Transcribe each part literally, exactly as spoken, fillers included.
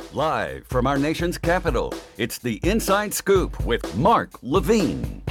Live from our nation's capital, it's the Inside Scoop with Mark Levine.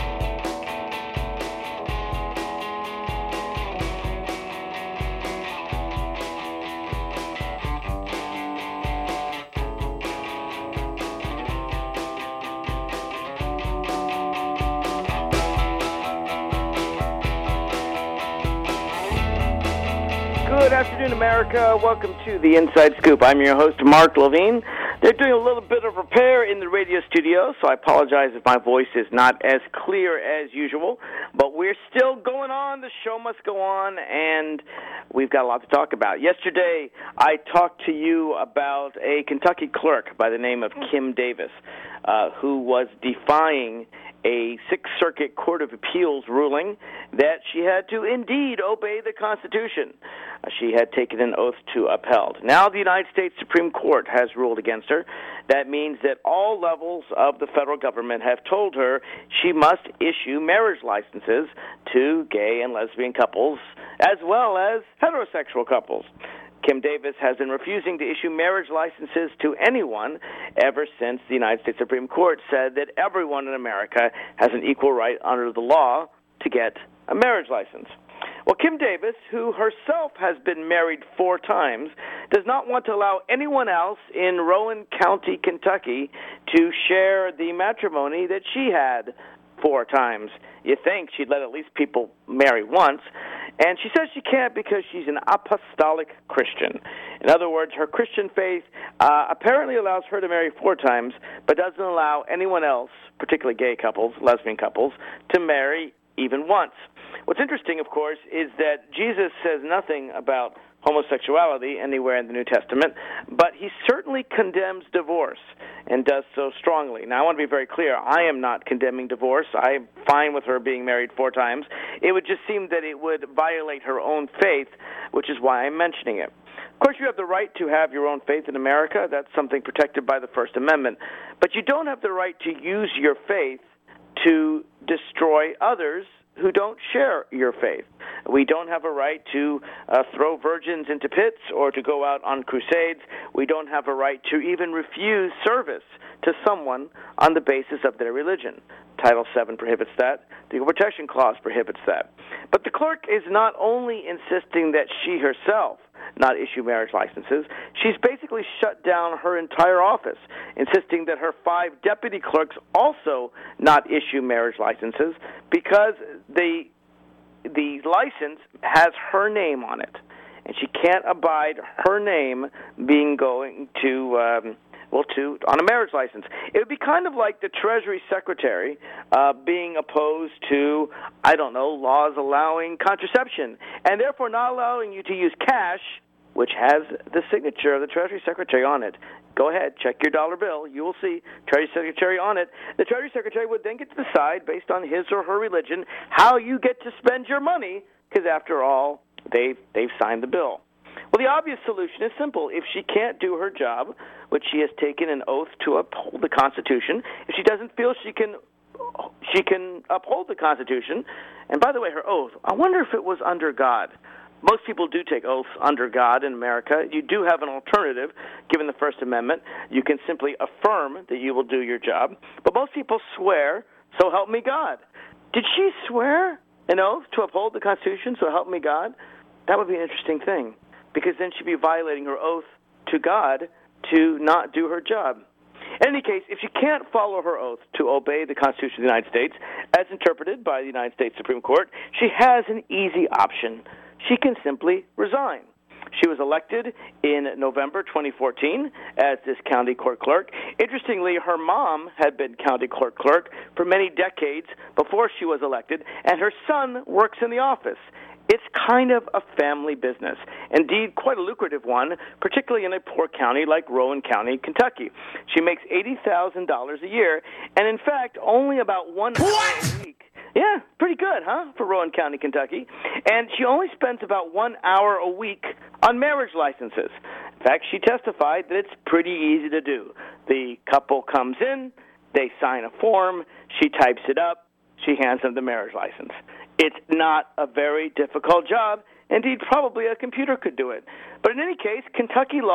Good afternoon, America. Welcome to the Inside Scoop. I'm your host, Mark Levine. They're doing a little bit of repair in the radio studio, so I apologize if my voice is not as clear as usual. But we're still going on. The show must go on, and we've got a lot to talk about. Yesterday, I talked to you about a Kentucky clerk by the name of Kim Davis, uh, who was defying a Sixth Circuit Court of Appeals ruling that she had to indeed obey the Constitution. Uh, she had taken an oath to upheld. Now the United States Supreme Court has ruled against her. That means that all levels of the federal government have told her she must issue marriage licenses to gay and lesbian couples as well as heterosexual couples. Kim Davis has been refusing to issue marriage licenses to anyone ever since the United States Supreme Court said that everyone in America has an equal right under the law to get a marriage license. Well, Kim Davis, who herself has been married four times, does not want to allow anyone else in Rowan County, Kentucky, to share the matrimony that she had four times. You think she'd let at least people marry once. And she says she can't because she's an apostolic Christian. In other words, her Christian faith uh, apparently allows her to marry four times, but doesn't allow anyone else, particularly gay couples, lesbian couples, to marry even once. What's interesting, of course, is that Jesus says nothing about homosexuality anywhere in the New Testament, but he certainly condemns divorce and does so strongly. Now, I want to be very clear. I am not condemning divorce. I'm fine with her being married four times. It would just seem that it would violate her own faith, which is why I'm mentioning it. Of course, you have the right to have your own faith in America. That's something protected by the First Amendment. But you don't have the right to use your faith to destroy others who don't share your faith. We don't have a right to uh, throw virgins into pits or to go out on crusades. We don't have a right to even refuse service to someone on the basis of their religion. Title seven prohibits that. The Equal Protection Clause prohibits that. But the clerk is not only insisting that she herself not issue marriage licenses, she's basically shut down her entire office, insisting that her five deputy clerks also not issue marriage licenses because the the license has her name on it, and she can't abide her name being going to um, well to on a marriage license. It would be kind of like the Treasury Secretary uh, being opposed to, I don't know, laws allowing contraception, and therefore not allowing you to use cash, which has the signature of the Treasury Secretary on it. Go ahead, check your dollar bill. You will see Treasury Secretary on it. The Treasury Secretary would then get to decide, based on his or her religion, how you get to spend your money, because after all, they've, they've signed the bill. Well, the obvious solution is simple. If she can't do her job, which she has taken an oath to uphold the Constitution, if she doesn't feel she can she can uphold the Constitution, and by the way, her oath, I wonder if it was under God. Most people do take oaths under God in America. You do have an alternative, given the First Amendment. You can simply affirm that you will do your job. But most people swear, so help me God. Did she swear an oath to uphold the Constitution, so help me God? That would be an interesting thing, because then she'd be violating her oath to God to not do her job. In any case, if she can't follow her oath to obey the Constitution of the United States, as interpreted by the United States Supreme Court, she has an easy option. She can simply resign. She was elected in November twenty fourteen as this county court clerk. Interestingly, her mom had been county court clerk for many decades before she was elected, and her son works in the office. It's kind of a family business, indeed quite a lucrative one, particularly in a poor county like Rowan County, Kentucky. She makes eighty thousand dollars a year, and in fact, only about one hour a week. Yeah, pretty good, huh, for Rowan County, Kentucky. And she only spends about one hour a week on marriage licenses. In fact, she testified that it's pretty easy to do. The couple comes in, they sign a form, she types it up, she hands them the marriage license. It's not a very difficult job. Indeed, probably a computer could do it. But in any case, Kentucky law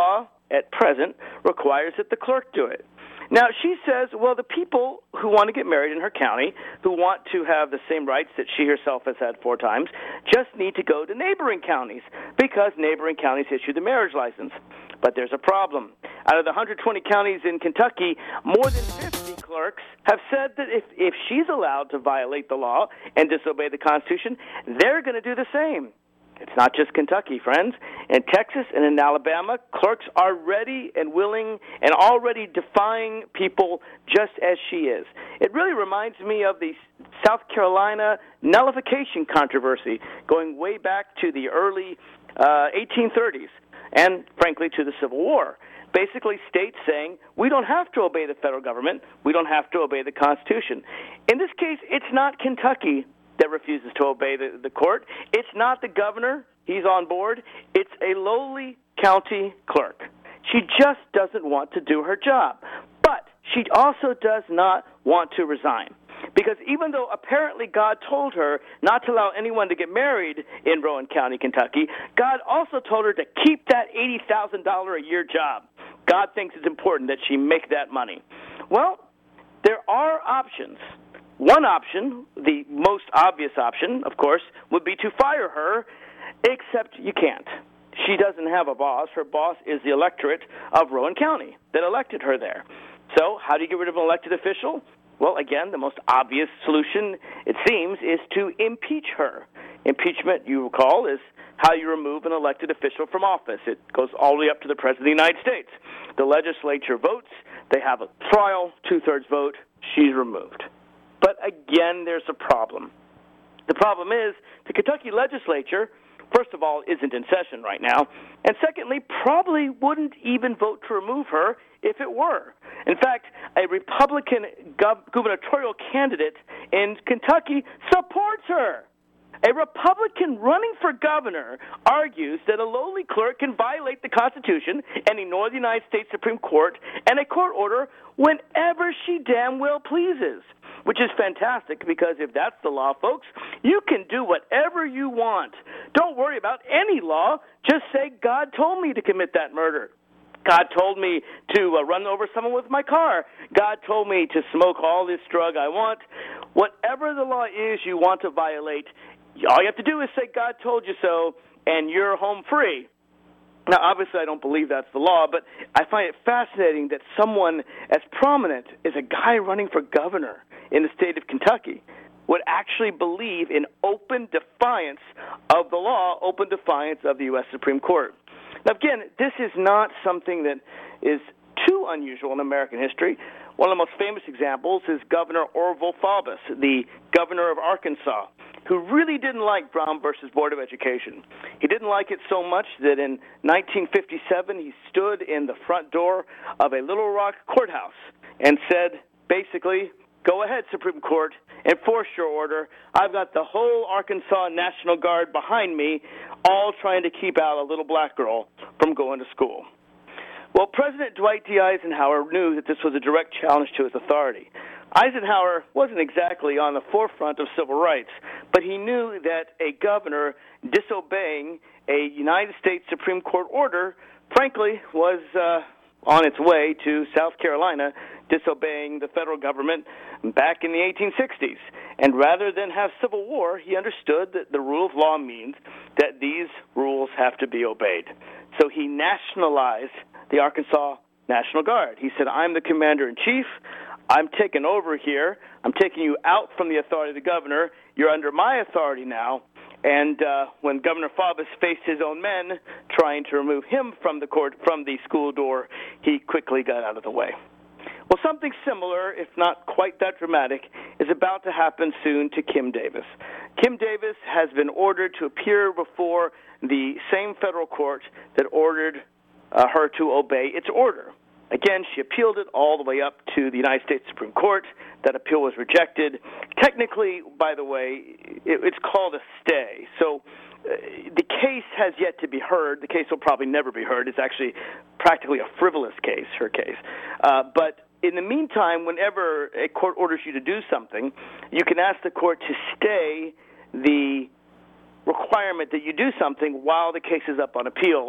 at present requires that the clerk do it. Now, she says, well, the people who want to get married in her county, who want to have the same rights that she herself has had four times, just need to go to neighboring counties because neighboring counties issue the marriage license. But there's a problem. Out of the one hundred twenty counties in Kentucky, more than fifty clerks have said that if, if she's allowed to violate the law and disobey the Constitution, they're going to do the same. It's not just Kentucky, friends. In Texas and in Alabama, clerks are ready and willing and already defying people just as she is. It really reminds me of the South Carolina nullification controversy going way back to the early uh, eighteen thirties and, frankly, to the Civil War. Basically, states saying, we don't have to obey the federal government, we don't have to obey the Constitution. In this case, it's not Kentucky that refuses to obey the, the court. It's not the governor. He's on board. It's a lowly county clerk. She just doesn't want to do her job. But she also does not want to resign. Because even though apparently God told her not to allow anyone to get married in Rowan County, Kentucky, God also told her to keep that eighty thousand dollars a year job. God thinks it's important that she make that money. Well, there are options. One option, the most obvious option, of course, would be to fire her, except you can't. She doesn't have a boss. Her boss is the electorate of Rowan County that elected her there. So how do you get rid of an elected official? Well, again, the most obvious solution, it seems, is to impeach her. Impeachment, you recall, is how you remove an elected official from office. It goes all the way up to the President of the United States. The legislature votes. They have a trial, two-thirds vote. She's removed. But again, there's a problem. The problem is the Kentucky legislature, first of all, isn't in session right now, and secondly, probably wouldn't even vote to remove her if it were. In fact, a Republican gov- gubernatorial candidate in Kentucky supports her. A Republican running for governor argues that a lowly clerk can violate the Constitution and ignore the United States Supreme Court and a court order whenever she damn well pleases, which is fantastic because if that's the law, folks, you can do whatever you want. Don't worry about any law. Just say, God told me to commit that murder. God told me to uh, run over someone with my car. God told me to smoke all this drug I want. Whatever the law is you want to violate, all you have to do is say, God told you so, and you're home free. Now, obviously, I don't believe that's the law, but I find it fascinating that someone as prominent as a guy running for governor in the state of Kentucky would actually believe in open defiance of the law, open defiance of the U S Supreme Court. Now, again, this is not something that is too unusual in American history. One of the most famous examples is Governor Orville Faubus, the governor of Arkansas, who really didn't like Brown versus Board of Education. He didn't like it so much that in nineteen fifty-seven he stood in the front door of a Little Rock courthouse and said, basically, go ahead, Supreme Court, enforce your order. I've got the whole Arkansas National Guard behind me, all trying to keep out a little black girl from going to school. Well, President Dwight D. Eisenhower knew that this was a direct challenge to his authority. Eisenhower wasn't exactly on the forefront of civil rights, but he knew that a governor disobeying a United States Supreme Court order, frankly, was uh, on its way to South Carolina disobeying the federal government back in the eighteen sixties. And rather than have civil war, he understood that the rule of law means that these rules have to be obeyed. So he nationalized the Arkansas National Guard. He said, I'm the commander-in-chief. I'm taking over here. I'm taking you out from the authority of the governor. You're under my authority now. And uh, when Governor Faubus faced his own men trying to remove him from the court, from the school door, he quickly got out of the way. Well, something similar, if not quite that dramatic, is about to happen soon to Kim Davis. Kim Davis has been ordered to appear before the same federal court that ordered uh, her to obey its order. Again, she appealed it all the way up to the United States Supreme Court. That appeal was rejected. Technically, by the way, it, it's called a stay. So uh, the case has yet to be heard. The case will probably never be heard. It's actually practically a frivolous case, her case. Uh, but in the meantime, whenever a court orders you to do something, you can ask the court to stay the requirement that you do something while the case is up on appeal.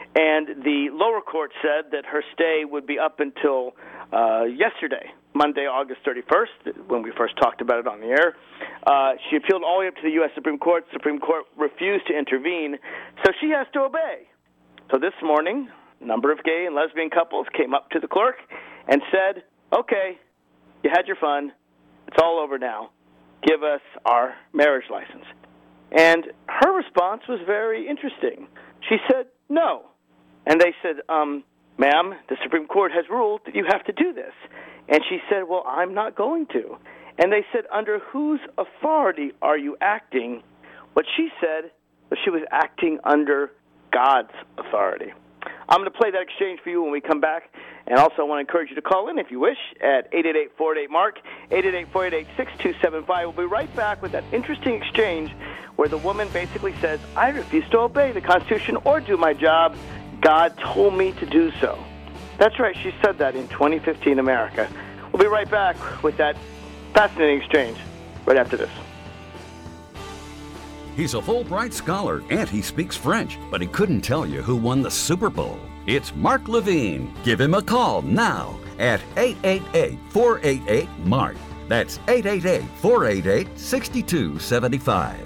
And the lower court said that her stay would be up until uh, yesterday, Monday, August thirty-first, when we first talked about it on the air. Uh, she appealed all the way up to the U S Supreme Court. The Supreme Court refused to intervene, so she has to obey. So this morning, a number of gay and lesbian couples came up to the clerk and said, okay, you had your fun. It's all over now. Give us our marriage license. And her response was very interesting. She said, no. And they said, um, ma'am, the Supreme Court has ruled that you have to do this. And she said, well, I'm not going to. And they said, under whose authority are you acting? What she said was she was acting under God's authority. I'm going to play that exchange for you when we come back. And also, I want to encourage you to call in, if you wish, at eight eight eight, four eight eight, MARK, eight eight eight, four eight eight, six two seven five. We'll be right back with that interesting exchange where the woman basically says, I refuse to obey the Constitution or do my job. God told me to do so. That's right, she said that in twenty fifteen America. We'll be right back with that fascinating exchange right after this. He's a Fulbright scholar and he speaks French, but he couldn't tell you who won the Super Bowl. It's Mark Levine. Give him a call now at eight eight eight, four eight eight, MARK. That's eight eight eight, four eight eight, six two seven five.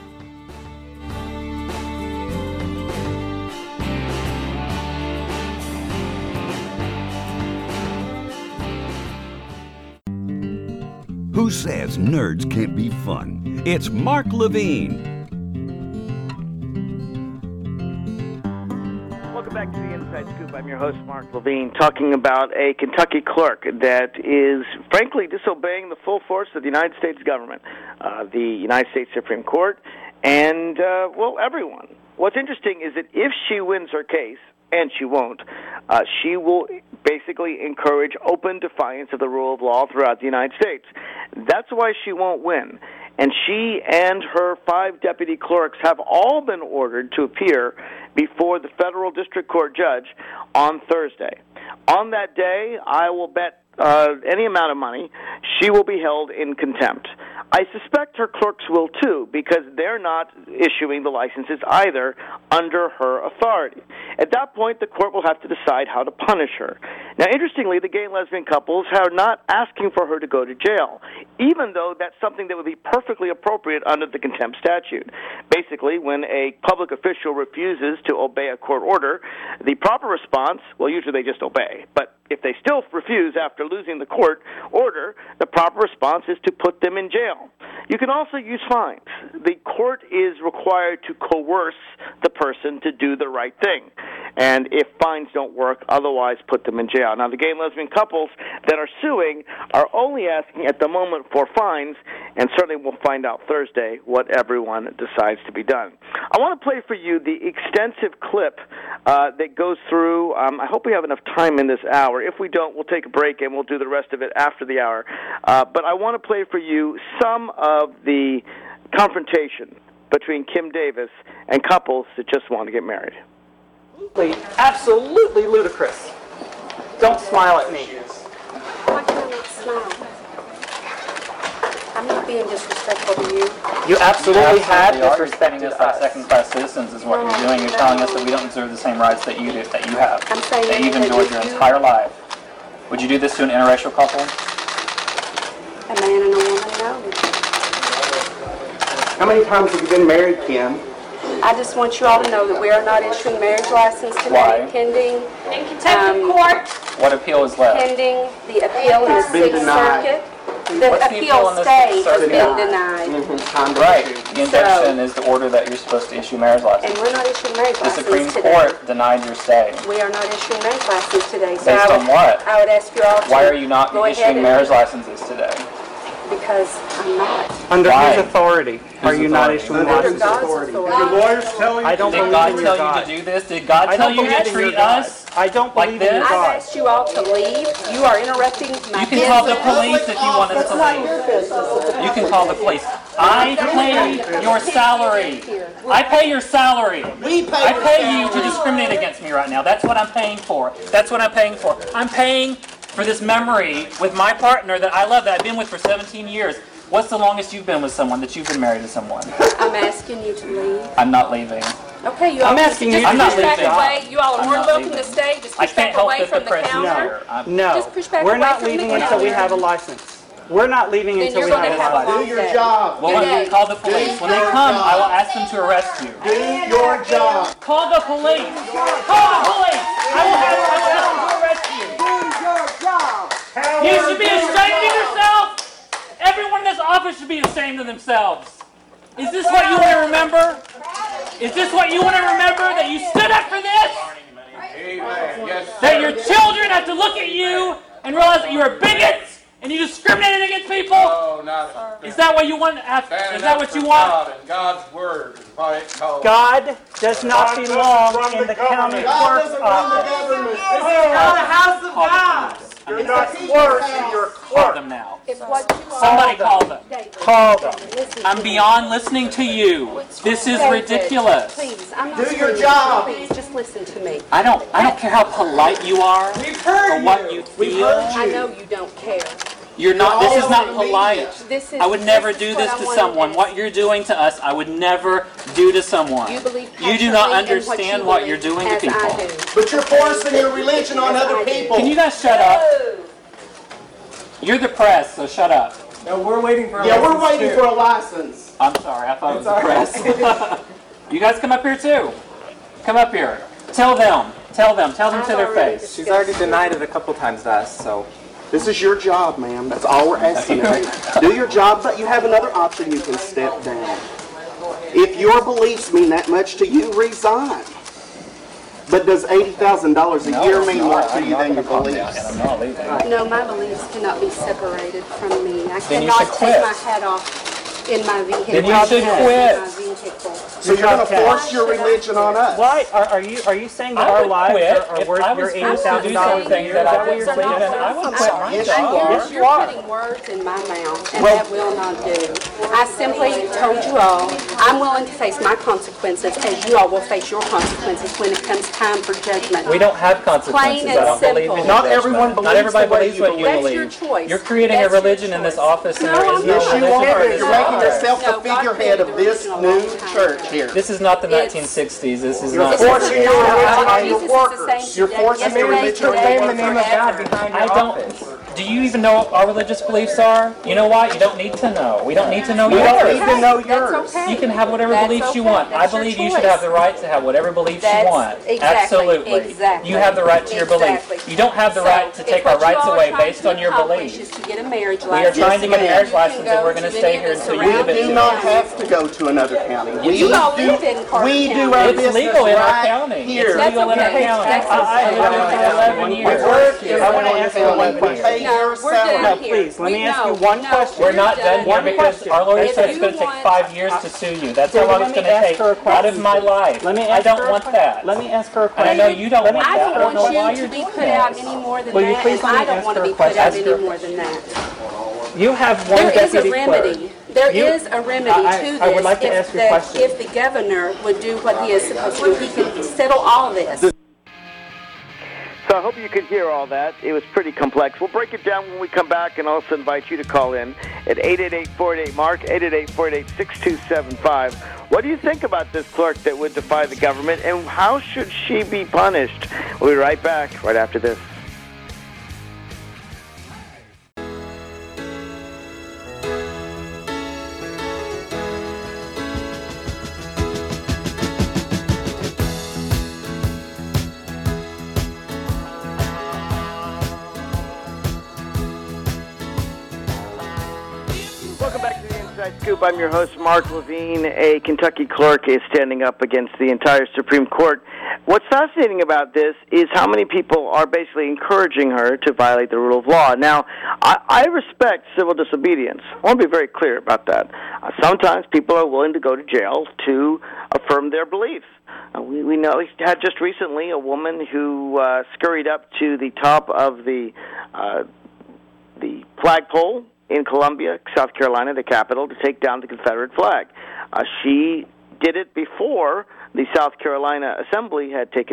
Who says nerds can't be fun? It's Mark Levine. Welcome back to the Inside Scoop. I'm your host, Mark Levine, talking about a Kentucky clerk that is, frankly, disobeying the full force of the United States government, uh, the United States Supreme Court, and, uh, well, everyone. What's interesting is that if she wins her case, and she won't, uh, she will basically encourage open defiance of the rule of law throughout the United States. That's why she won't win. And she and her five deputy clerks have all been ordered to appear before the federal district court judge on Thursday. On that day, I will bet uh, any amount of money, she will be held in contempt. I suspect her clerks will too, because they're not issuing the licenses either under her authority. At that point, the court will have to decide how to punish her. Now, interestingly, the gay and lesbian couples are not asking for her to go to jail, even though that's something that would be perfectly appropriate under the contempt statute. Basically, when a public official refuses to obey a court order, the proper response, well, usually they just obey, but if they still refuse after losing the court order, the proper response is to put them in jail. You can also use fines. The court is required to coerce the person to do the right thing. And if fines don't work, otherwise put them in jail. Now, the gay and lesbian couples that are suing are only asking at the moment for fines, and certainly we'll find out Thursday what everyone decides to be done. I want to play for you the extensive clip uh, that goes through, um, I hope we have enough time in this hour. If we don't, we'll take a break and we'll do the rest of it after the hour. Uh, but I want to play for you some of the confrontation between Kim Davis and couples that just want to get married. Absolutely ludicrous. Don't smile at me. Why can I not smile? I'm not being disrespectful to you. You absolutely had You're disrespected us as us. second-class citizens is what you're doing. You're telling us that we don't deserve the same rights that you do, that you have, I'm saying that you've that enjoyed if your you- entire life. Would you do this to an interracial couple? A man and a woman, no. How many times have you been married, Kim? I just want you all to know that we are not issuing marriage license today, Why? pending, In contempt Um, of court. What appeal is left? pending the appeal in the been Sixth denied. Circuit. What's The the appeal appeal in the stay Sixth has Circuit? been denied, Mm-hmm. Right. The injunction is the order that you're supposed to issue marriage and license. we're not issuing marriage The Supreme license today. Court denied your stay. We are not issuing marriage license today. So Based I would- on what? I would ask you all to Why are you not go ahead issuing and- marriage licenses today? Because I'm not. Under Why? whose authority are Whose you not authority? issuing Under licenses? God's authority. lawyers tell you I don't Did believe God in your tell God. you to do this? Did God I tell don't you believe to in your treat God. us? I don't like believe in your this? I've God. asked you all to leave. You are interrupting my You can call the business. police if you want us to leave. You can call the police. I pay your salary. I pay your salary. I pay you to discriminate against me right now. That's what I'm paying for. That's what I'm paying for. I'm paying for this memory with my partner that I love, that I've been with for seventeen years. What's the longest you've been with someone, that you've been married to someone? I'm asking you to leave. I'm not leaving. Okay, you all I'm just, asking just you to I'm not push back leaving. away. You all are I'm more not welcome leaving. to stay. Just I push can't back help away that the from the press is counter. here. I'm- No, Just push back we're away not from the leaving until we counter. have a license. We're not leaving Then until you're we going have to a have a license. long Do your day. job. Well, Good when day. you call the police, when they come, I will ask them to arrest you. Do your job. Call the police. Call the police. I will have I will ask them to arrest you. You should be ashamed of yourself. Everyone in this office should be ashamed of themselves. Is this what you want to remember? Is this what you want to remember? That you stood up for this? Amen. Yes, That your children have to look at you and realize that you're bigots and you discriminated against people? Oh, not Is that what you want? Is that what you want? God and God's word is what it calls. God does not belong in the county God clerk's doesn't run the office. government. Not a house of Call the God. police. You're not clerk, you're Call clerk. them now. If what you are, Somebody call them. David, Call them. listen I'm to me. beyond listening to you. This is David, ridiculous. Please, I'm not Do your screaming. job. Please, just listen to me. I don't I don't care how polite you are or what you feel. I know you don't care. You're not this is not All over the polite. This is, I would never this do is this what I to wanted someone. ask. What you're doing to us, I would never do to someone. You believe You do not passionately in understand you what you're believe, doing to as people. I do. But you're forcing your religion on As I other do. people. Can you guys shut up? You're the press, so shut up. No, we're waiting for a Yeah, we're license, waiting too. for a license. I'm sorry, I thought it was the all right. press. You guys come up here too. Come up here. Tell them. Tell them. Tell them to their face. She's already denied it a couple times to us, so. This is your job, ma'am. That's all we're asking of you. Do your job, but you have another option. You can step down. If your beliefs mean that much to you, resign. But does eighty thousand dollars a year mean more to you than your beliefs? I'm not leaving. No, my beliefs cannot be separated from me. I Then you cannot should take quit. my hat off in my vehicle. Then you should In my quit. vehicle. So you're going to force your religion on us? Why are, are you are you saying that I our would lives quit are, are if worth I your was eighty forced to thousand do dollars a something year? that Is I that what you're didn't believe saying? in. I would I'm quit sorry. my Yes, job. you are. Yes, you You're are. putting words in my mouth, and Well- that will not do. I simply told you all, I'm willing to face my consequences as you all will face your consequences when it comes time for judgment. We don't have consequences. Plain and I don't believe simple. in Not judgment. everyone Not believes everybody the way believes you what you That's believe. your choice. You're creating That's a your religion in this choice. office, and No, there is I'm no Yes, you religion are. for this You're making office. yourself No, the God figurehead of created this the new religion a long church time here. This is not the It's- nineteen sixties. This is You're not. forcing your religion on your Jesus is the workers. same You're today, forcing your yesterday, religion on today, your and workers. name of God forever. behind I your don't. office. Do you even know what our religious beliefs are? You know what? You don't need to know. We don't need to know We don't yours. need to know That's yours. okay. You can have whatever That's beliefs you okay. want. I That's your believe you should choice. have the right to have whatever beliefs you That's- want. exactly, Absolutely. exactly, You have the right to your belief. exactly. You don't have the So, right to if take what our you rights all are away trying based to on your accomplish beliefs. is to get a marriage We are license. trying to get a ma'am. marriage You can license, and go we're going to to stay any here of the until you give it We to do not us. have to go to another county. We You all do, live in Carter we do County. our It's business legal in our right county. It's here. That's legal in our okay. county. That's I- I've okay. been doing it for eleven We years. work here. I wanna ask you one We question. pay No, your we're salary. done No, here. please, let We- me ask no, you one no, question. We're you're not done here One because question. our lawyer If said it's you going to take want- five years to sue you. That's how David, long let it's me going to ask take her a out of question, my please. life. Let me I ask don't her a want que- that. Let me ask her a And I question. know you don't want I that. don't I don't know want why you you're to be doing put out this. any more than Will you that, please and let me I don't ask want to her a be put out question? any more than that. You have one There is a deputy clerk. remedy. There You- is a remedy I- to this. I would like to if ask you a the- question. If the governor would do what he is supposed to do, he can settle all this. So I hope you could hear all that. It was pretty complex. We'll break it down when we come back and also invite you to call in at eight eight eight, four eight eight, MARK, eight eight eight, four eight eight, six two seven five. What do you think about this clerk that would defy the government, and how should she be punished? We'll be right back right after this. Welcome back to the Inside Scoop. I'm your host, Mark Levine. A Kentucky clerk is standing up against the entire Supreme Court. What's fascinating about this is how many people are basically encouraging her to violate the rule of law. Now, I, I respect civil disobedience. I want to be very clear about that. Uh, sometimes people are willing to go to jail to affirm their beliefs. Uh, we, we know we had just recently a woman who uh, scurried up to the top of the uh, the flagpole in Columbia, South Carolina, the capital, to take down the Confederate flag. Uh, she did it before the South Carolina Assembly had taken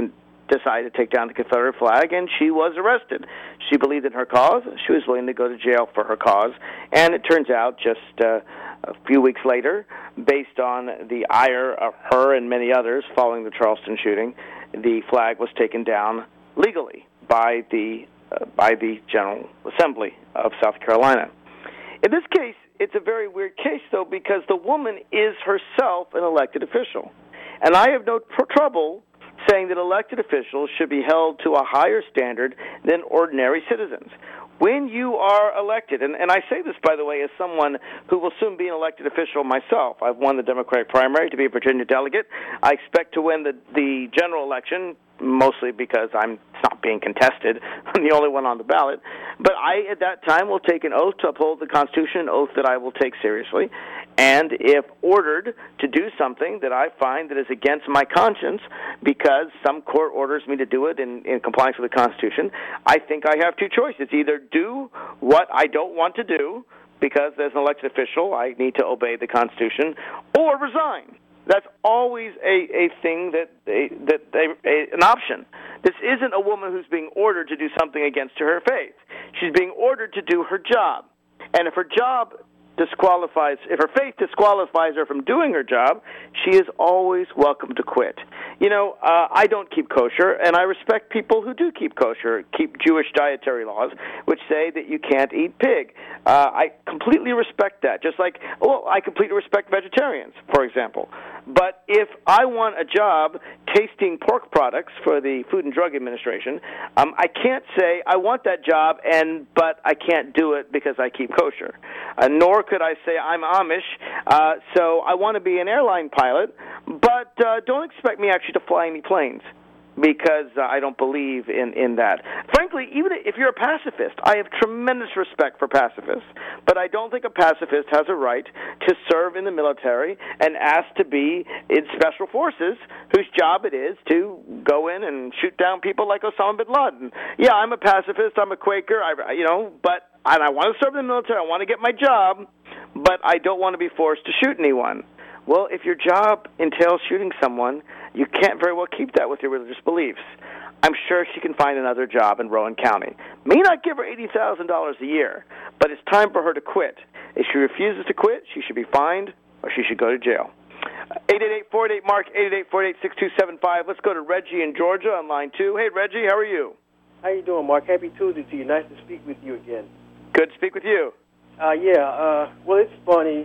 decided to take down the Confederate flag, and she was arrested. She believed in her cause. She was willing to go to jail for her cause. And it turns out just uh, a few weeks later, based on the ire of her and many others following the Charleston shooting, the flag was taken down legally by the uh, by the General Assembly of South Carolina. In this case, it's a very weird case, though, because the woman is herself an elected official. And I have no tr- trouble saying that elected officials should be held to a higher standard than ordinary citizens. When you are elected, and, and I say this, by the way, as someone who will soon be an elected official myself. I've won the Democratic primary to be a Virginia delegate. I expect to win the, the general election, mostly because I'm it's not being contested. I'm the only one on the ballot. But I, at that time, will take an oath to uphold the Constitution, an oath that I will take seriously. And if ordered to do something that I find that is against my conscience because some court orders me to do it in, in compliance with the Constitution, I think I have two choices. Either do what I don't want to do because as an elected official I need to obey the Constitution, or resign. That's always a, a thing that, a, that a, a, an option. This isn't a woman who's being ordered to do something against her faith. She's being ordered to do her job. And if her job disqualifies, if her faith disqualifies her from doing her job, she is always welcome to quit. You know, uh, I don't keep kosher, and I respect people who do keep kosher, keep Jewish dietary laws, which say that you can't eat pig. Uh, I completely respect that, just like, well, I completely respect vegetarians, for example. But if I want a job tasting pork products for the Food and Drug Administration, um, I can't say I want that job, and but I can't do it because I keep kosher. Uh, nor could I say I'm Amish, uh, so I want to be an airline pilot, but uh, don't expect me actually to fly any planes, because uh, I don't believe in, in that. Frankly, even if you're a pacifist, I have tremendous respect for pacifists, but I don't think a pacifist has a right to serve in the military and ask to be in special forces whose job it is to go in and shoot down people like Osama bin Laden. Yeah, I'm a pacifist, I'm a Quaker, I, you know, but and I want to serve in the military, I want to get my job, but I don't want to be forced to shoot anyone. Well, if your job entails shooting someone, you can't very well keep that with your religious beliefs. I'm sure she can find another job in Rowan County. May not give her eighty thousand dollars a year, but it's time for her to quit. If she refuses to quit, she should be fined or she should go to jail. eight eight eight, four eight eight, M A R C, eight eight eight, four eight eight, six two seven five. Let's go to Reggie in Georgia on line two. Hey, Reggie, how are you? How you doing, Mark? Happy Tuesday to you. Nice to speak with you again. Good to speak with you. Uh, yeah, uh, well, it's funny.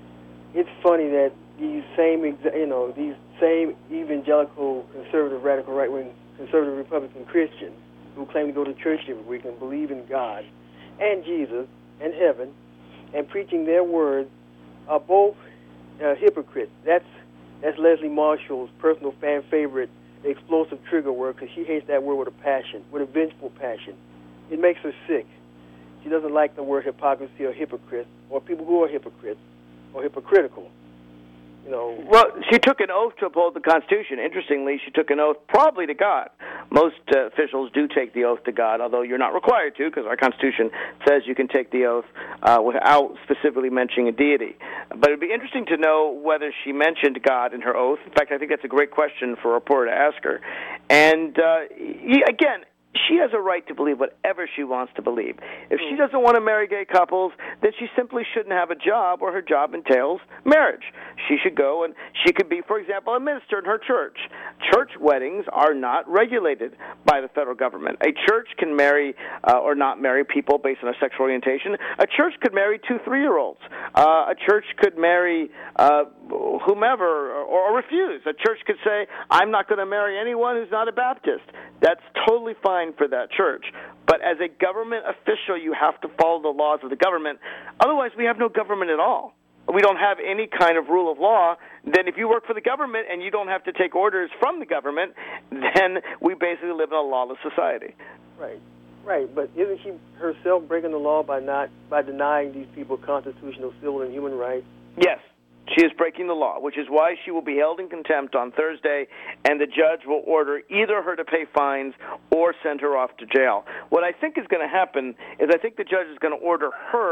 It's funny that these same, you know, these same evangelical, conservative, radical, right-wing, conservative Republican Christians who claim to go to church every week and believe in God and Jesus and heaven and preaching their words are both uh, hypocrites. That's that's Leslie Marshall's personal fan favorite, explosive trigger word, because she hates that word with a passion, with a vengeful passion. It makes her sick. She doesn't like the word hypocrisy or hypocrite, or people who are hypocrites or hypocritical. You know. Well, she took an oath to uphold the Constitution. Interestingly, she took an oath probably to God. Most uh, officials do take the oath to God, although you're not required to, because our Constitution says you can take the oath uh, without specifically mentioning a deity. But it would be interesting to know whether she mentioned God in her oath. In fact, I think that's a great question for a reporter to ask her. And, uh, again, she has a right to believe whatever she wants to believe. If she doesn't want to marry gay couples, then she simply shouldn't have a job where her job entails marriage. She should go and she could be, for example, a minister in her church. Church weddings are not regulated by the federal government. A church can marry uh, or not marry people based on their sexual orientation. A church could marry two three-year-olds. Uh, a church could marry uh, whomever or, or refuse. A church could say, I'm not going to marry anyone who's not a Baptist. That's totally fine for that church. But as a government official, you have to follow the laws of the government. Otherwise, we have no government at all. We don't have any kind of rule of law. Then if you work for the government and you don't have to take orders from the government, then we basically live in a lawless society. Right, right. But isn't she herself breaking the law by not by denying these people constitutional, civil, and human rights? Yes. She is breaking the law, which is why she will be held in contempt on Thursday, and the judge will order either her to pay fines or send her off to jail. What I think is going to happen is I think the judge is going to order her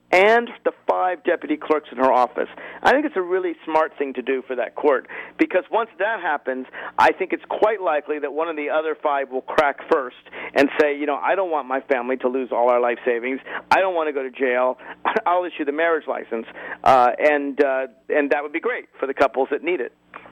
and the five deputy clerks in her office. I think it's a really smart thing to do for that court, because once that happens, I think it's quite likely that one of the other five will crack first and say, you know, I don't want my family to lose all our life savings. I don't want to go to jail. I'll issue the marriage license, uh, and uh, and that would be great for the couples that need it.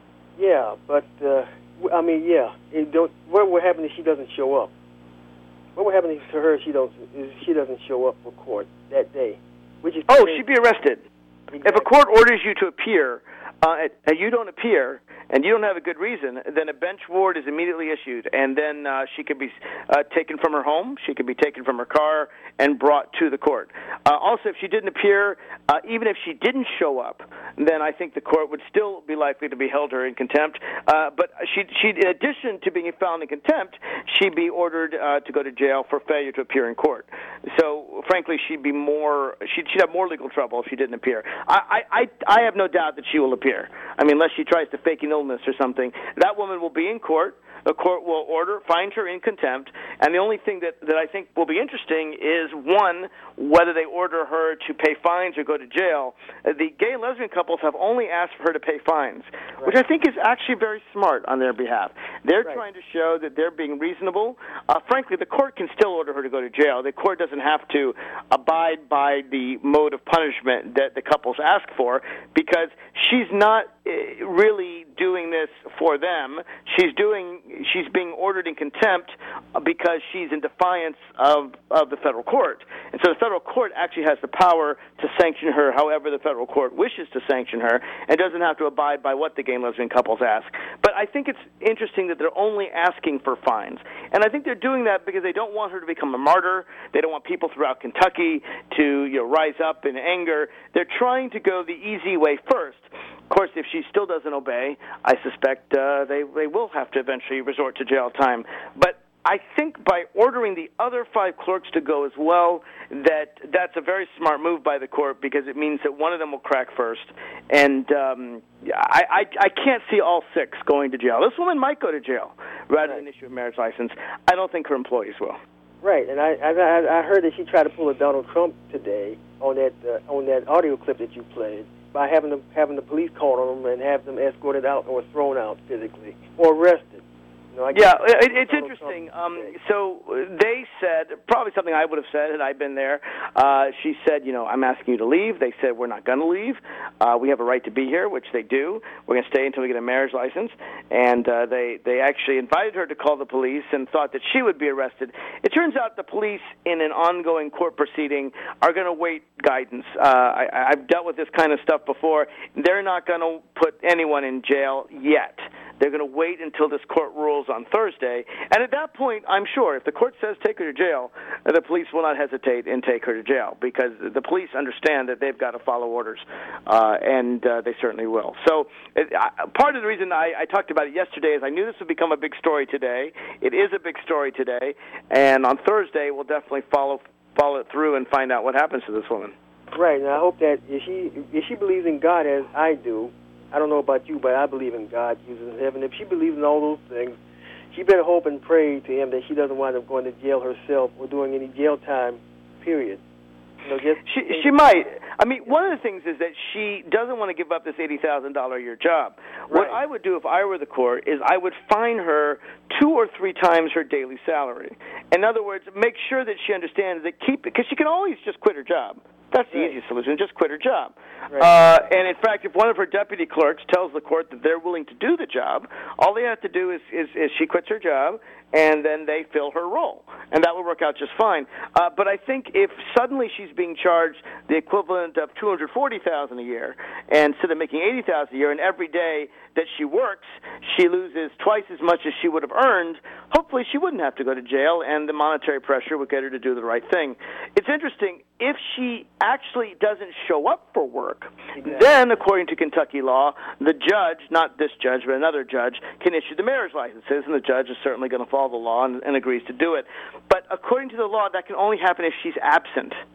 Yeah, but uh, I mean, yeah, it don't, what would happen if she doesn't show up? What would happen to her if she don't if she doesn't show up for court that day? Which is oh, she'd be arrested. Exactly. If a court orders you to appear uh, and you don't appear and you don't have a good reason, then a bench warrant is immediately issued, and then uh, she could be uh, taken from her home, she could be taken from her car, and brought to the court. Uh, also, if she didn't appear, uh, even if she didn't show up, then I think the court would still be likely to be held her in contempt. Uh, but she, she, in addition to being found in contempt, she'd be ordered uh, to go to jail for failure to appear in court. So, frankly, she'd be more, she'd, she'd have more legal trouble if she didn't appear. I, I, I have no doubt that she will appear. I mean, unless she tries to fake an illness or something, that woman will be in court. The court will order, find her in contempt, and the only thing that, that I think will be interesting is, one, whether they order her to pay fines or go to jail. Uh, the gay and lesbian couples have only asked for her to pay fines, right, which I think is actually very smart on their behalf. They're right. trying to show that they're being reasonable. Uh, frankly, the court can still order her to go to jail. The court doesn't have to abide by the mode of punishment that the couples ask for, because she's not uh, really doing this for them. She's doing she's being ordered in contempt because she's in defiance of, of the federal court. And so the federal court actually has the power to sanction her however the federal court wishes to sanction her, and doesn't have to abide by what the gay and lesbian couples ask. But I think it's interesting that they're only asking for fines. And I think they're doing that because they don't want her to become a martyr. They don't want people throughout Kentucky to, you know, rise up in anger. They're trying to go the easy way first. Of course, if she still doesn't obey, I suspect uh, they, they will have to eventually resort to jail time. But I think by ordering the other five clerks to go as well, that that's a very smart move by the court, because it means that one of them will crack first. And um, I, I, I can't see all six going to jail. This woman might go to jail rather than issue a marriage license. I don't think her employees will. Right, and I I, I heard that she tried to pull a Donald Trump today on that uh, on that audio clip that you played, by having the, having the police call on them and have them escorted out or thrown out physically or arrested. You know, I yeah, it, it's interesting. Um, so they said, probably something I would have said had I been there. Uh, she said, you know, I'm asking you to leave. They said, we're not going to leave. Uh, we have a right to be here, which they do. We're going to stay until we get a marriage license. And uh, they, they actually invited her to call the police and thought that she would be arrested. It turns out the police, in an ongoing court proceeding, are going to wait guidance. Uh, I, I've dealt with this kind of stuff before. They're not going to put anyone in jail yet. They're going to wait until this court rules on Thursday. And at that point, I'm sure, if the court says take her to jail, the police will not hesitate and take her to jail, because the police understand that they've got to follow orders, uh, and uh, they certainly will. So it, I, part of the reason I, I talked about it yesterday is I knew this would become a big story today. It is a big story today, and on Thursday we'll definitely follow follow it through and find out what happens to this woman. Right, and I hope that if she if she believes in God as I do, I don't know about you, but I believe in God, Jesus in heaven. If she believes in all those things, she better hope and pray to him that she doesn't wind up going to jail herself or doing any jail time, period. You know, just she she might. I mean, one of the things is that she doesn't want to give up this eighty thousand dollars a year job. Right. What I would do if I were the court is I would fine her two or three times her daily salary. In other words, make sure that she understands that keep, because she can always just quit her job. That's the right. easiest solution, just quit her job. Right. Uh, and, in fact, if one of her deputy clerks tells the court that they're willing to do the job, all they have to do is, is, is she quits her job, and then they fill her role. And that will work out just fine. Uh, but I think if suddenly she's being charged the equivalent of two hundred forty thousand dollars a year, and instead of making eighty thousand dollars a year, and every day that she works, she loses twice as much as she would have earned, hopefully she wouldn't have to go to jail, and the monetary pressure would get her to do the right thing. It's interesting, if she actually doesn't show up for work, exactly. then, according to Kentucky law, the judge, not this judge, but another judge, can issue the marriage licenses, and the judge is certainly going to follow the law and, and agrees to do it. But according to the law, that can only happen if she's absent.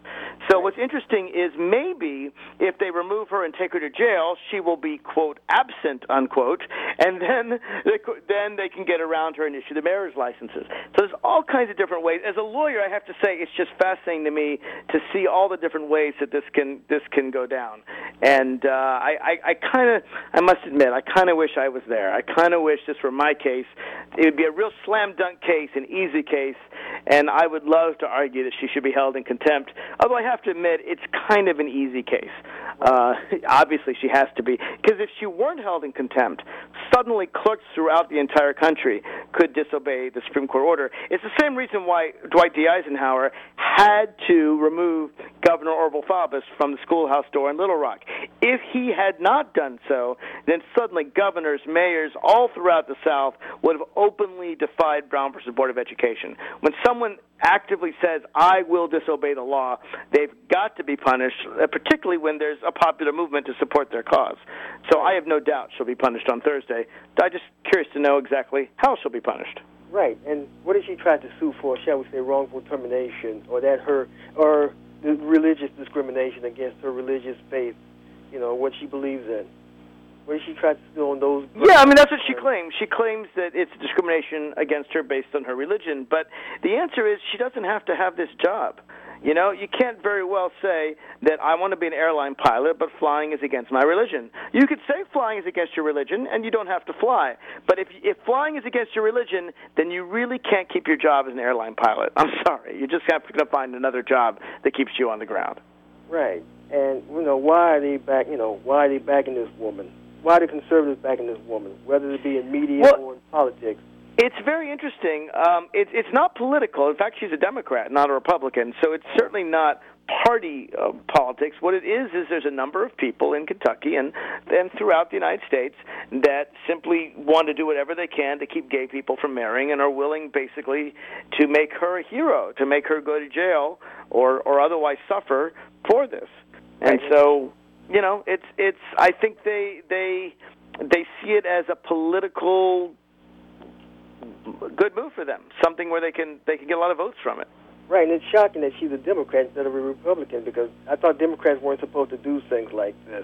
So what's interesting is maybe if they remove her and take her to jail, she will be, quote, absent, unquote, and then they, then they can get around her and issue the mayor's licenses. So there's all kinds of different ways. As a lawyer, I have to say it's just fascinating to me to see all the different ways that this can this can go down. And uh, I, I, I kind of, I must admit, I kind of wish I was there. I kind of wish this were my case. It would be a real slam-dunk case, an easy case, and I would love to argue that she should be held in contempt, although I have to admit it's kind of an easy case. Uh, obviously, she has to be, because if she weren't held in contempt, suddenly clerks throughout the entire country could disobey the Supreme Court order. It's the same reason why Dwight D. Eisenhower had to remove Governor Orville Faubus from the schoolhouse door in Little Rock. If he had not done so, then suddenly governors, mayors, all throughout the South would have openly defied Brown versus Board of Education. When someone actively says, I will disobey the law, they've got to be punished, particularly when there's a popular movement to support their cause. So I have no doubt she'll be punished on Thursday. I'm just curious to know exactly how she'll be punished. Right, and what if she tried to sue for, shall we say, wrongful termination, or that her, or the religious discrimination against her religious faith, you know, what she believes in? What if she tried to sue on those? Yeah, I mean, that's what she claims. She claims that it's discrimination against her based on her religion, but the answer is she doesn't have to have this job. You know, you can't very well say that I want to be an airline pilot, but flying is against my religion. You could say flying is against your religion, and you don't have to fly. But if if flying is against your religion, then you really can't keep your job as an airline pilot. I'm sorry. You just have to find another job that keeps you on the ground. Right. And, you know, why are they back, you know, why are they backing this woman? Why are the conservatives backing this woman, whether it be in media well, or in politics? It's very interesting. Um, it, it's not political. In fact, she's a Democrat, not a Republican, so it's certainly not party uh, politics. What it is is there's a number of people in Kentucky and, and throughout the United States that simply want to do whatever they can to keep gay people from marrying and are willing basically to make her a hero, to make her go to jail or, or otherwise suffer for this. And so, you know, it's it's. I think they they they see it as a political good move for them, something where they can they can get a lot of votes from it. Right, and it's shocking that she's a Democrat instead of a Republican, because I thought Democrats weren't supposed to do things like this.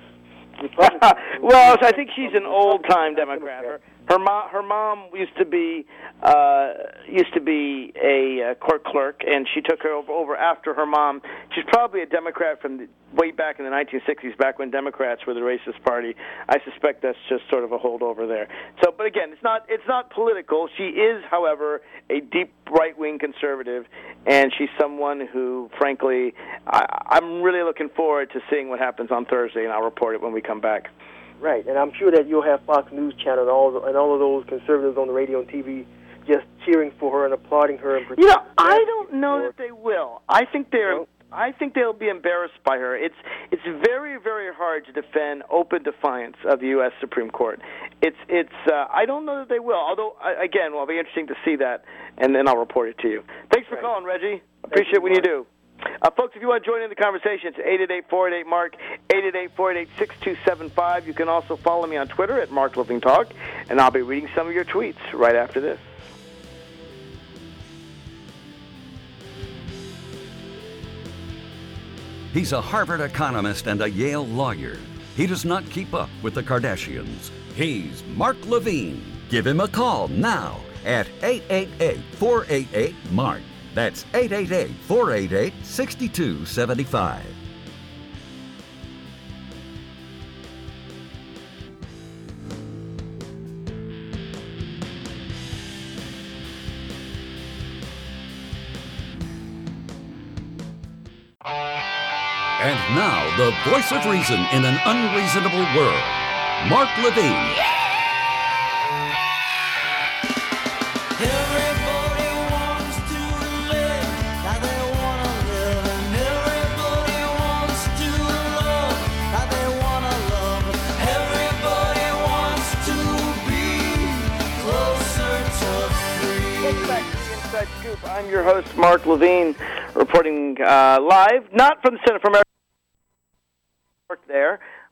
Well, I think she's an old-time Democrat. Her, her mom, her mom used to be uh, used to be a uh, court clerk, and she took her over, over after her mom. She's probably a Democrat from the, way back in the nineteen sixties, back when Democrats were the racist party. I suspect that's just sort of a holdover there. So, but again, it's not it's not political. She is, however, a deep right-wing conservative, and she's someone who, frankly, I, I'm really looking forward to seeing what happens on Thursday, and I'll report it when we come back. Right, and I'm sure that you'll have Fox News Channel and all and all of those conservatives on the radio and T V just cheering for her and applauding her. And you know, I don't know that they will. I think they're. You know, I think they'll be embarrassed by her. It's it's very very hard to defend open defiance of the U S Supreme Court. It's it's. Uh, I don't know that they will. Although again, well, it'll be interesting to see that, and then I'll report it to you. Thanks for right. calling, Reggie. Appreciate it when you do. Uh, folks, if you want to join in the conversation, it's eight eight eight, four eight eight, MARK, eight eight eight, four eight eight, six two seven five. You can also follow me on Twitter at Mark Levine Talk, and I'll be reading some of your tweets right after this. He's a Harvard economist and a Yale lawyer. He does not keep up with the Kardashians. He's Mark Levine. Give him a call now at eight eight eight, four eight eight, MARK. That's eight eight eight, four eight eight, six two seven five. And now, the voice of reason in an unreasonable world, Mark Levine. Scoop. I'm your host, Mark Levine, reporting uh, live, not from the Center for American there,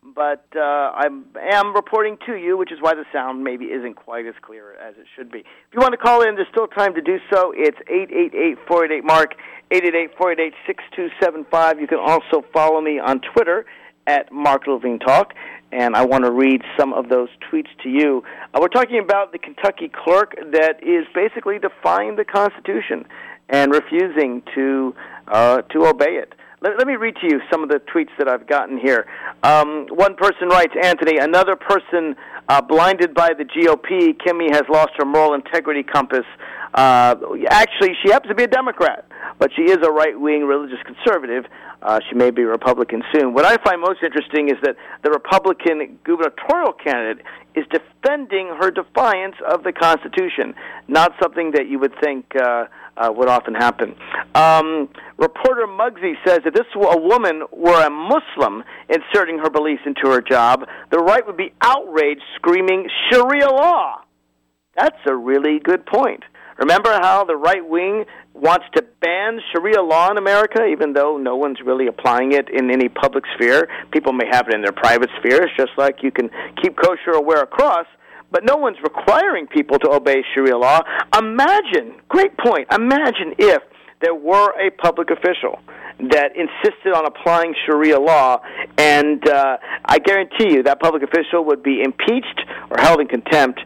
but uh, I am reporting to you, which is why the sound maybe isn't quite as clear as it should be. If you want to call in, there's still time to do so. It's eight eight eight, four eight eight, MARK, eight eight eight, four eight eight, six two seven five. You can also follow me on Twitter at Mark Levine Talk, and I want to read some of those tweets to you. Uh, we're talking about the Kentucky clerk that is basically defying the Constitution and refusing to uh, to obey it. Let, let me read to you some of the tweets that I've gotten here. Um, one person writes, Anthony, another person uh, blinded by the G O P. Kimmy has lost her moral integrity compass. Uh, actually, she happens to be a Democrat, but she is a right-wing religious conservative. Uh, she may be a Republican soon. What I find most interesting is that the Republican gubernatorial candidate is defending her defiance of the Constitution, not something that you would think uh, uh, would often happen. Um, reporter Muggsy says if this a woman were a Muslim inserting her beliefs into her job, the right would be outraged, screaming, Sharia law. That's a really good point. Remember how the right wing wants to ban Sharia law in America, even though no one's really applying it in any public sphere? People may have it in their private spheres, just like you can keep kosher or wear a cross, but no one's requiring people to obey Sharia law. Imagine, great point, imagine if there were a public official that insisted on applying Sharia law, and uh, I guarantee you that public official would be impeached or held in contempt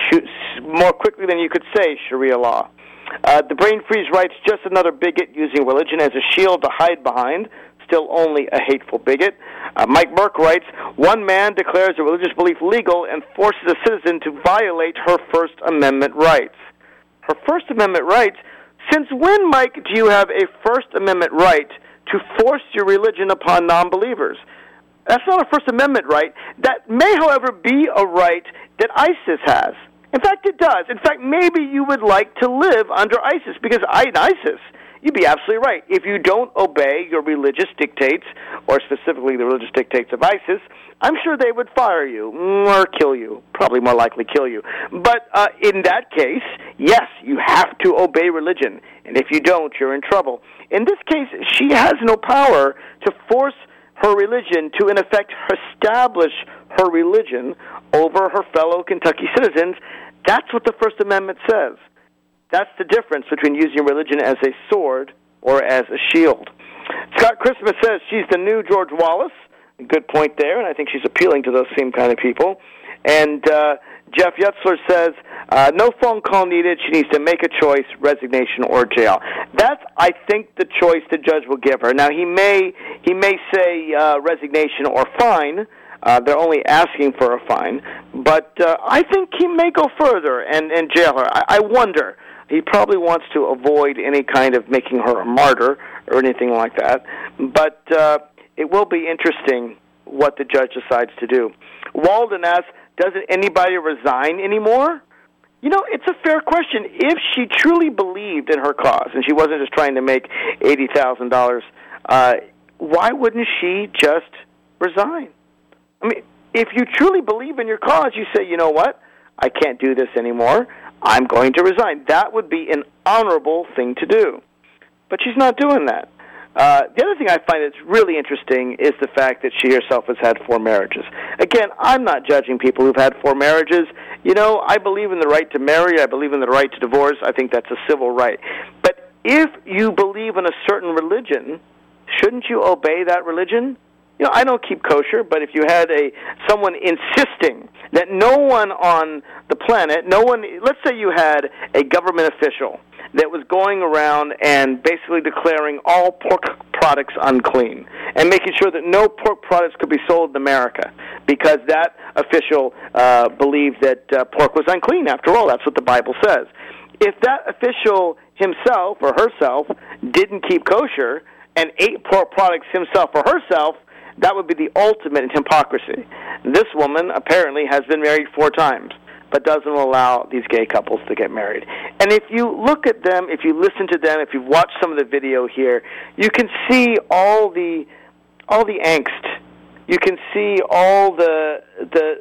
more quickly than you could say Sharia law. Uh, the Brain Freeze writes, just another bigot using religion as a shield to hide behind, still only a hateful bigot. Uh, Mike Burke writes, one man declares a religious belief legal and forces a citizen to violate her First Amendment rights. Her First Amendment rights? Since when, Mike, do you have a First Amendment right to force your religion upon non-believers? That's not a First Amendment right. That may, however, be a right that ISIS has. In fact, it does. In fact, maybe you would like to live under ISIS, because I, ISIS, you'd be absolutely right. If you don't obey your religious dictates, or specifically the religious dictates of ISIS, I'm sure they would fire you or kill you, probably more likely kill you. But uh, in that case, yes, you have to obey religion, and if you don't, you're in trouble. In this case, she has no power to force her religion to, in effect, establish her religion over her fellow Kentucky citizens. That's what the First Amendment says. That's the difference between using religion as a sword or as a shield. Scott Christmas says she's the new George Wallace. Good point there, and I think she's appealing to those same kind of people. And uh, Jeff Yutzler says, uh, no phone call needed. She needs to make a choice, resignation or jail. That's, I think, the choice the judge will give her. Now, he may he may say uh, resignation or fine. Uh, they're only asking for a fine. But uh, I think he may go further and, and jail her. I, I wonder. He probably wants to avoid any kind of making her a martyr or anything like that. But uh, it will be interesting what the judge decides to do. Walden asks, doesn't anybody resign anymore? You know, it's a fair question. If she truly believed in her cause, and she wasn't just trying to make eighty thousand dollars, uh, why wouldn't she just resign? I mean, if you truly believe in your cause, you say, you know what, I can't do this anymore. I'm going to resign. That would be an honorable thing to do. But she's not doing that. Uh, the other thing I find that's really interesting is the fact that she herself has had four marriages. Again, I'm not judging people who've had four marriages. You know, I believe in the right to marry. I believe in the right to divorce. I think that's a civil right. But if you believe in a certain religion, shouldn't you obey that religion? You know, I don't keep kosher, but if you had a someone insisting that no one on the planet, no one, let's say you had a government official that was going around and basically declaring all pork products unclean and making sure that no pork products could be sold in America because that official uh, believed that uh, pork was unclean. After all, that's what the Bible says. If that official himself or herself didn't keep kosher and ate pork products himself or herself, that would be the ultimate in hypocrisy. This woman apparently has been married four times, but doesn't allow these gay couples to get married. And if you look at them, if you listen to them, if you've watched some of the video here, you can see all the all the angst. You can see all the the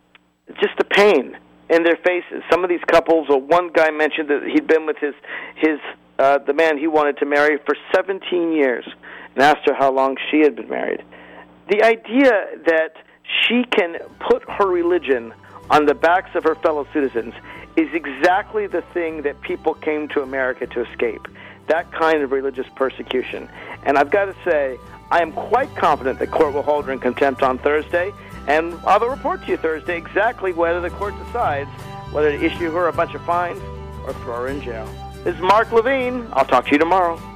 just the pain in their faces. Some of these couples, or one guy mentioned that he'd been with his his uh, the man he wanted to marry for seventeen years, and asked her how long she had been married. The idea that she can put her religion on the backs of her fellow citizens is exactly the thing that people came to America to escape, that kind of religious persecution. And I've got to say, I am quite confident the court will hold her in contempt on Thursday, and I will report to you Thursday exactly whether the court decides whether to issue her a bunch of fines or throw her in jail. This is Mark Levine. I'll talk to you tomorrow.